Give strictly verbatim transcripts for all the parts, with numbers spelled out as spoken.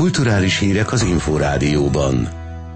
Kulturális hírek az Inforádióban.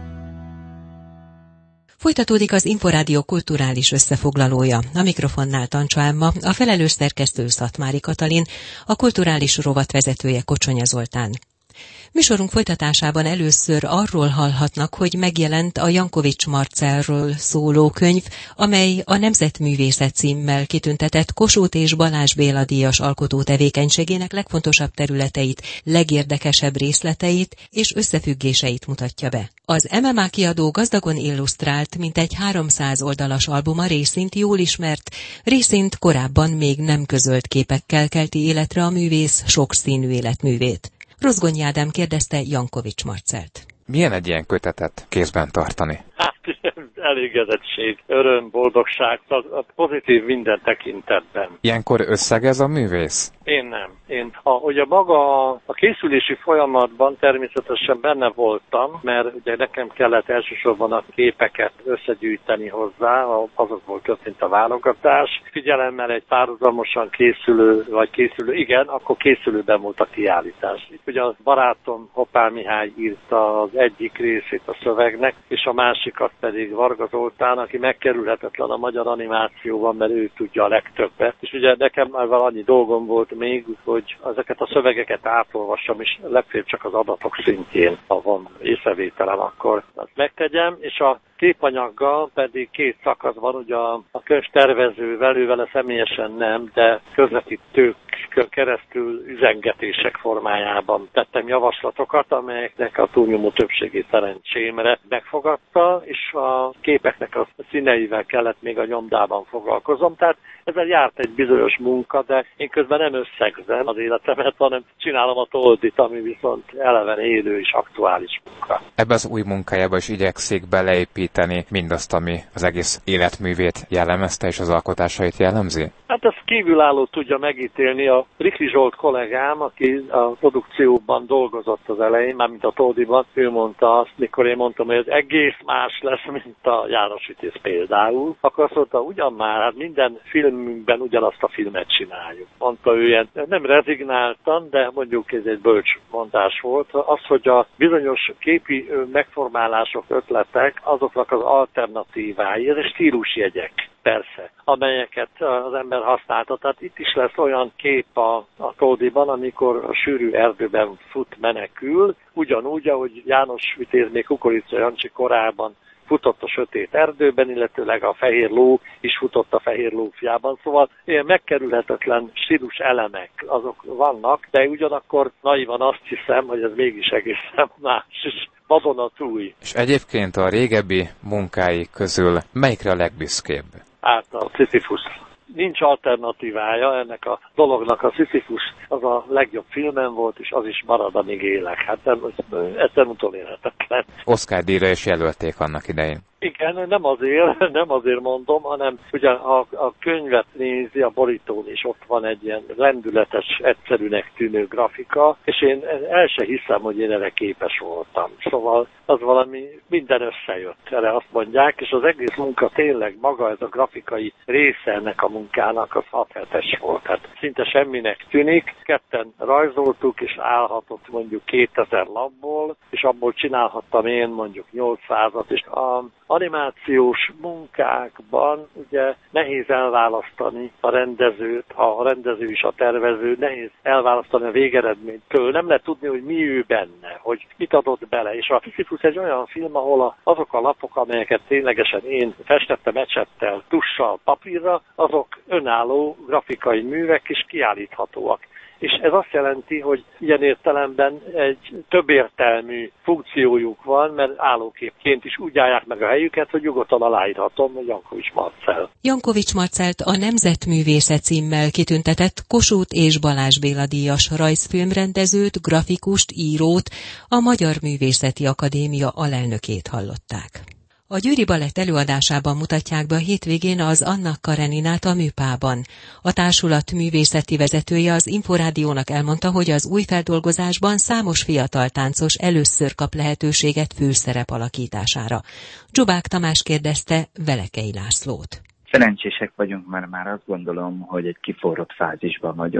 Folytatódik az Inforádió kulturális összefoglalója. A mikrofonnál Tancsa Emma, a felelős szerkesztő Szatmári Katalin, a kulturális rovat vezetője Kocsonya Zoltán. Műsorunk folytatásában először arról hallhatnak, hogy megjelent a Jankovics Marcellről szóló könyv, amely a Nemzetművészet címmel kitüntetett Kossuth és Balázs Béla díjas alkotó tevékenységének legfontosabb területeit, legérdekesebb részleteit és összefüggéseit mutatja be. Az em em á kiadó gazdagon illusztrált, mintegy háromszáz oldalas albuma részint jól ismert, részint korábban még nem közölt képekkel kelti életre a művész sokszínű életművét. Rozgonyi Ádám kérdezte Jankovics Marcellt. Milyen egy ilyen kötetet kézben tartani? Hát, elégedettség, öröm, boldogság, a pozitív minden tekintetben. Ilyenkor összegez a művész? Én nem. Én, a, ugye maga a készülési folyamatban természetesen benne voltam, mert ugye nekem kellett elsősorban a képeket összegyűjteni hozzá, azokból történt a válogatás. Figyelemmel egy párhuzamosan készülő, vagy készülő, igen, akkor készülőben volt a kiállítás. Ugye a barátom Hoppá Mihály írta az egyik részét a szövegnek, és a másikat pedig Varga Zoltán, aki megkerülhetetlen a magyar animációban, mert ő tudja a legtöbbet. És ugye nekem már annyi dolgom volt még, hogy ezeket a szövegeket átolvassam, és legfeljebb csak az adatok szintjén, ha van észrevételem, akkor azt megtegyem, és a képanyaggal pedig két szakasz van, ugye a, a könyvtervezővel, ővele személyesen nem, de közvetítők keresztül üzengetések formájában tettem javaslatokat, amelyeknek a túlnyomó többségét szerencsémre megfogadta, és a képeknek a színeivel kellett még a nyomdában foglalkozom. Tehát ezzel járt egy bizonyos munka, de én közben nem összegzem az életemet, hanem csinálom a toldit, ami viszont eleven élő és aktuális munka. Ebbe az új munkájába is igyekszik beleépíteni mindazt, ami az egész életművét jellemezte és az alkotásait jellemzi? Hát ezt kívülálló tudja megítélni a Rikli Zsolt kollégám, aki a produkcióban dolgozott az elején, mármint a Toldiban, ő mondta azt, mikor én mondtam, hogy ez egész más lesz, mint a János Vitéz például, akkor azt mondta, ugyan már, hát minden filmünkben ugyanazt a filmet csináljuk. Mondta ő ilyen, nem rezignáltan, de mondjuk ez egy bölcs mondás volt, az, hogy a bizonyos képi megformálások, ötletek, azoknak az alternatívái, ez egy stílusjegyek. Persze, amelyeket az ember használta. Tehát itt is lesz olyan kép a, a Toldiban, amikor a sűrű erdőben fut, menekül, ugyanúgy, ahogy János Vitéz még Kukorica Jancsi korában futott a sötét erdőben, illetőleg a fehér ló is futott a fehér ló fiában. Szóval ilyen megkerülhetetlen stílus elemek azok vannak, de ugyanakkor naivan azt hiszem, hogy ez mégis egészen más is. Vadonatúj. És egyébként a régebbi munkái közül melyikre a legbüszkébb? Hát a Sisyphus. Nincs alternatívája ennek a dolognak. A Sisyphus az a legjobb filmem volt, és az is marad, amíg élek. Hát nem, ez nem utolérhetetlen. Oscar-díjra is jelölték annak idején. Igen, nem azért, nem azért mondom, hanem ugye a, a könyvet nézi a borítón, és ott van egy ilyen lendületes, egyszerűnek tűnő grafika, és én el se hiszem, hogy én erre képes voltam. Szóval az valami, minden összejött, erre azt mondják, és az egész munka tényleg maga, ez a grafikai része ennek a munkának, az hat hetes volt. Hát szinte semminek tűnik, ketten rajzoltuk, és állhatott mondjuk kétezer lapból, és abból csinálhattam én mondjuk nyolcszázat, és a animációs munkákban ugye nehéz elválasztani a rendezőt, ha a rendező is a tervező, nehéz elválasztani a végeredménytől. Nem lehet tudni, hogy mi ő benne, hogy mit adott bele. És a Sisyphus egy olyan film, ahol a, azok a lapok, amelyeket ténylegesen én festettem ecsettel, tussal, papírra, azok önálló grafikai művek és kiállíthatóak. És ez azt jelenti, hogy ilyen értelemben egy többértelmű funkciójuk van, mert állóképként is úgy állják meg a helyüket, hogy nyugodtan aláírhatom, hogy Jankovics Marcell. Jankovics Marcellt a Nemzetművészet címmel kitüntetett Kossuth és Balázs Béla díjas rajzfilmrendezőt, grafikust, írót, a Magyar Művészeti Akadémia alelnökét hallották. A Győri Balett előadásában mutatják be a hétvégén az Anna Kareninát a Műpában. A társulat művészeti vezetője az Inforádiónak elmondta, hogy az új feldolgozásban számos fiatal táncos először kap lehetőséget főszerep alakítására. Zsubák Tamás kérdezte Velekei Lászlót. Szerencsések vagyunk, mert már azt gondolom, hogy egy kiforrott fázisban vagyunk.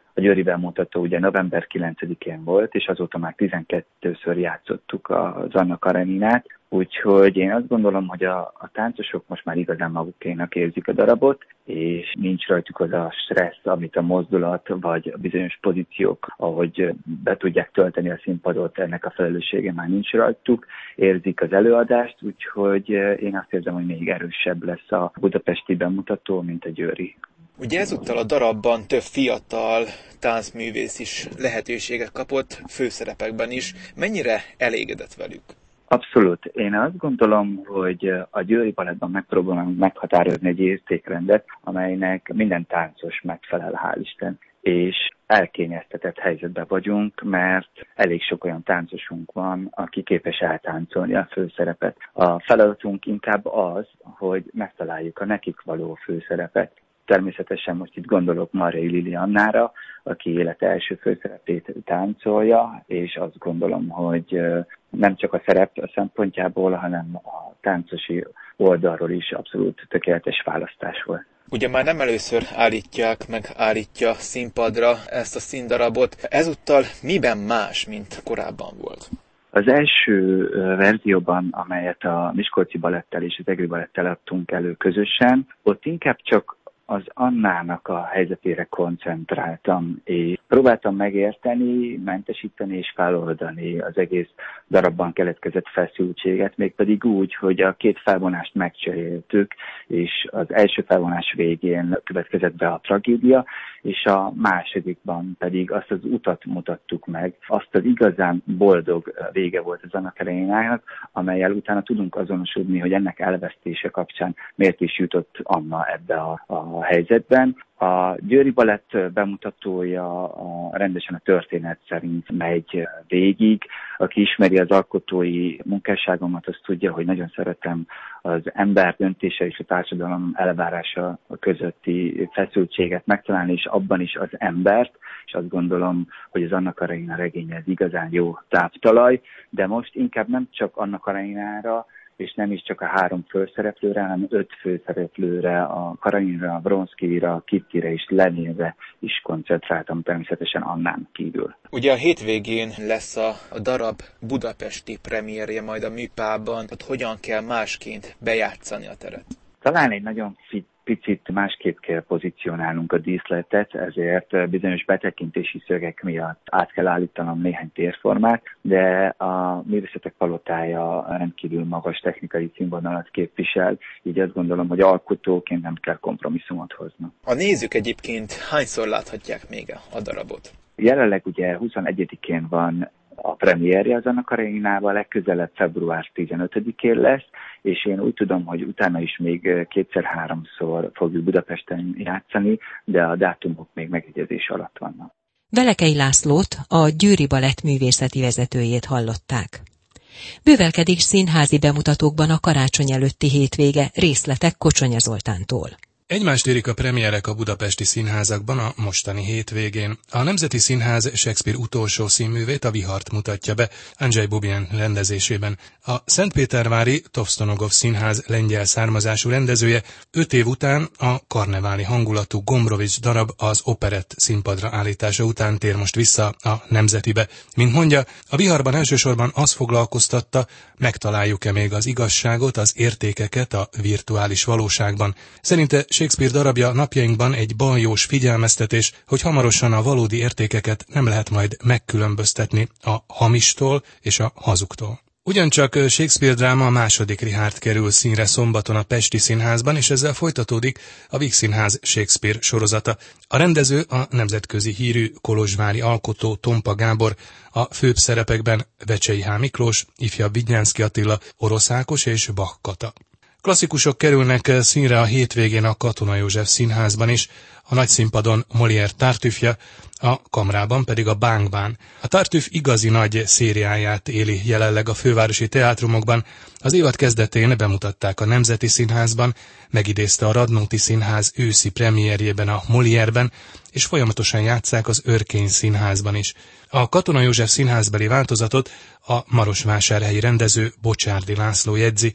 A győri bemutató ugye november kilencedikén volt, és azóta már tizenkettőször játszottuk az Anna Kareninát, úgyhogy én azt gondolom, hogy a, a táncosok most már igazán magukénak érzik a darabot, és nincs rajtuk az a stressz, amit a mozdulat vagy a bizonyos pozíciók, ahogy be tudják tölteni a színpadot, ennek a felelőssége már nincs rajtuk, érzik az előadást, úgyhogy én azt érzem, hogy még erősebb lesz a budapesti bemutató, mint a győri. Ugye ezúttal a darabban több fiatal táncművész is lehetőséget kapott, főszerepekben is. Mennyire elégedett velük? Abszolút. Én azt gondolom, hogy a Győri Balettban megpróbálunk meghatározni egy értékrendet, amelynek minden táncos megfelel, hál' Isten. És elkényeztetett helyzetben vagyunk, mert elég sok olyan táncosunk van, aki képes eltáncolni a főszerepet. A feladatunk inkább az, hogy megtaláljuk a nekik való főszerepet. Természetesen most itt gondolok Marjai Liliannára, aki élete első főszerepét táncolja, és azt gondolom, hogy nem csak a szerep szempontjából, hanem a táncosi oldalról is abszolút tökéletes választás volt. Ugye már nem először állítják, meg állítja színpadra ezt a színdarabot. Ezúttal miben más, mint korábban volt? Az első verzióban, amelyet a Miskolci Balettel és az Egri Balettel adtunk elő közösen, ott inkább csak az Annának a helyzetére koncentráltam, és próbáltam megérteni, mentesíteni és feloldani az egész darabban keletkezett feszültséget, mégpedig úgy, hogy a két felvonást megcseréltük, és az első felvonás végén következett be a tragédia, és a másodikban pedig azt az utat mutattuk meg, azt az igazán boldog vége volt az Anna Kareninának, amellyel utána tudunk azonosodni, hogy ennek elvesztése kapcsán miért is jutott Anna ebbe a, a helyzetben. A Győri Balett bemutatója a, rendesen a történet szerint megy végig. Aki ismeri az alkotói munkásságomat, azt tudja, hogy nagyon szeretem az ember döntése és a társadalom elvárása közötti feszültséget megtalálni, és abban is az embert, és azt gondolom, hogy az Anna Karenina regénye ez igazán jó táptalaj, de most inkább nem csak Anna Kareninára, és nem is csak a három főszereplőre, hanem öt főszereplőre, a Kareninra, a Bronszkira, a Kittire és Leninre is koncentráltam, természetesen Annán kívül. Ugye a hétvégén lesz a, a darab budapesti premierje majd a Műpában, hogy hogyan kell másként bejátszani a teret? Talán egy nagyon fit picit másképp kell pozícionálnunk a díszletet, ezért bizonyos betekintési szögek miatt át kell állítanom néhány térformát, de a Művészetek Palotája rendkívül magas technikai színvonalat képvisel, így azt gondolom, hogy alkotóként nem kell kompromisszumot hoznom. A nézők egyébként hányszor láthatják még a darabot? Jelenleg ugye huszonegyedikén van a premierje az Anna Kareninával, legközelebb február tizenötödikén lesz, és én úgy tudom, hogy utána is még kétszer-háromszor fogjuk Budapesten játszani, de a dátumok még megegyezés alatt vannak. Velekei Lászlót, a Győri Balett művészeti vezetőjét hallották. Bővelkedik színházi bemutatókban a karácsony előtti hétvége, részletek Kocsonya Zoltántól. Egymást érik a premierek a budapesti színházakban a mostani hétvégén. A Nemzeti Színház Shakespeare utolsó színművét, a Vihart mutatja be Andrzej Bubien rendezésében. A Szentpétervári Tovstonogov Színház lengyel származású rendezője öt év után a karneváli hangulatú Gombrowicz darab az operett színpadra állítása után tér most vissza a Nemzetibe. Mint mondja, a Viharban elsősorban az foglalkoztatta, megtaláljuk-e még az igazságot, az értékeket a virtuális valóságban. Szerinte Shakespeare darabja napjainkban egy baljós figyelmeztetés, hogy hamarosan a valódi értékeket nem lehet majd megkülönböztetni a hamistól és a hazugtól. Ugyancsak Shakespeare dráma a második Richárd kerül színre szombaton a Pesti Színházban, és ezzel folytatódik a Vígszínház Shakespeare sorozata. A rendező a nemzetközi hírű kolozsvári alkotó Tompa Gábor, a főbb szerepekben Vecsei H. Miklós, ifjabb Vidnyánszky Attila, Orosz Ákos és Bach Kata. Klasszikusok kerülnek színre a hétvégén a Katona József Színházban is, a nagyszínpadon Molière Tartüffje, a Kamrában pedig a Bánkbán. A Tartüff igazi nagy szériáját éli jelenleg a fővárosi teátrumokban. Az évad kezdetén bemutatták a Nemzeti Színházban, megidézte a Radnóti Színház őszi premierjében a Molière-ben, és folyamatosan játsszák az Örkény Színházban is. A Katona József Színházbeli változatot a marosvásárhelyi rendező Bocsárdi László jegyzi.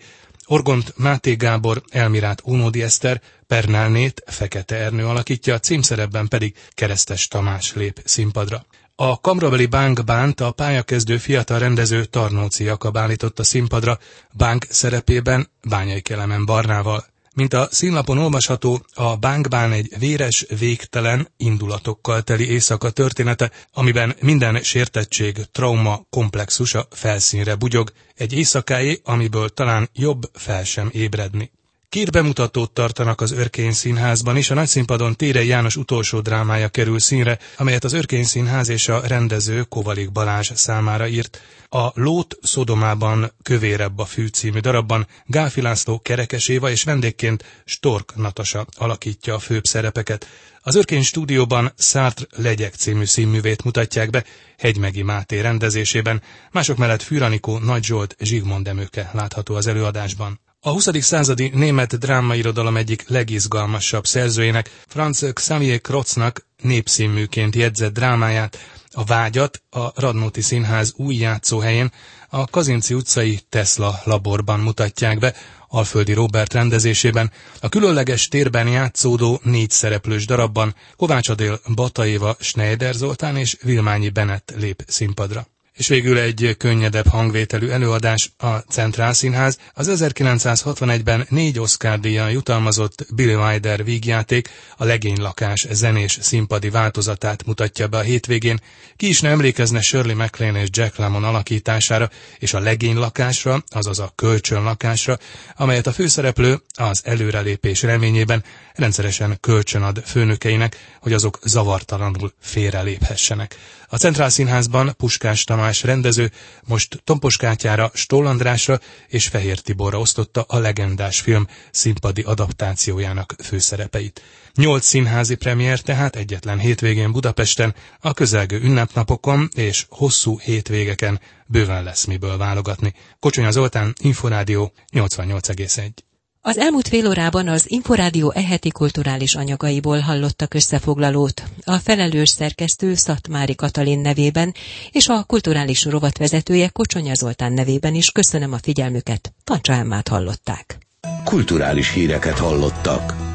Orgont Máté Gábor, Elmirát Ónódi Eszter, Pernálnét Fekete Ernő alakítja, címszerepben pedig Keresztes Tamás lép színpadra. A kamrabeli Bánk Bánt a pályakezdő fiatal rendező Tarnóci Jakab állította színpadra, Bánk szerepében Bányai Kelemen Barnával. Mint a színlapon olvasható, a Bánk Bán egy véres, végtelen, indulatokkal teli éjszaka története, amiben minden sértettség, trauma, komplexus a felszínre bugyog, egy éjszakáé, amiből talán jobb fel sem ébredni. Két bemutatót tartanak az Örkény Színházban is, a nagyszínpadon Térei János utolsó drámája kerül színre, amelyet az Örkény Színház és a rendező Kovalik Balázs számára írt. A Lót Szodomában kövérebb a fű című darabban Gálfi László Kerekes Éva és vendégként Stork Natasa alakítja a főbb szerepeket. Az Örkény Stúdióban Sartre Legyek című színművét mutatják be, Hegymegi Máté rendezésében, mások mellett Fűranikó, Nagy Zsolt, Zsigmond Emőke látható az előadásban. A huszadik századi német drámairodalom egyik legizgalmasabb szerzőjének, Franz Xavier Krotznak népszínműként jegyzett drámáját, a Vágyat a Radnóti Színház új játszóhelyén, a Kazinczy utcai Tesla laborban mutatják be, Alföldi Róbert rendezésében. A különleges térben játszódó négy szereplős darabban Kovács Adél, Bata Éva, Schneider Zoltán és Vilmányi Benett lép színpadra. És végül egy könnyedebb hangvételű előadás, a Centrál Színház, az ezerkilencszázhatvanegyben négy Oscar-díjjal jutalmazott Billy Wilder vígjáték, a Legénylakás zenés színpadi változatát mutatja be a hétvégén. Ki is ne emlékezne Shirley MacLaine és Jack Lemmon alakítására és a Legénylakásra, azaz a kölcsönlakásra, amelyet a főszereplő az előrelépés reményében rendszeresen kölcsönad főnökeinek, hogy azok zavartalanul félreléphessenek. A Centrál Színházban Puskás Tamás rendező most Tompos Kátyára, Stoll Andrásra és Fehér Tiborra osztotta a legendás film színpadi adaptációjának főszerepeit. Nyolc színházi premier tehát egyetlen hétvégén Budapesten, a közelgő ünnepnapokon és hosszú hétvégeken bőven lesz miből válogatni. Kocsonya Zoltán, Inforádió nyolcvannyolc egész egy. Az elmúlt fél órában az Inforádió eheti kulturális anyagaiból hallottak összefoglalót. A felelős szerkesztő Szatmári Katalin nevében és a kulturális rovatvezetője Kocsonya Zoltán nevében is köszönöm a figyelmüket. Tancsa Emmát hallották. Kulturális híreket hallottak.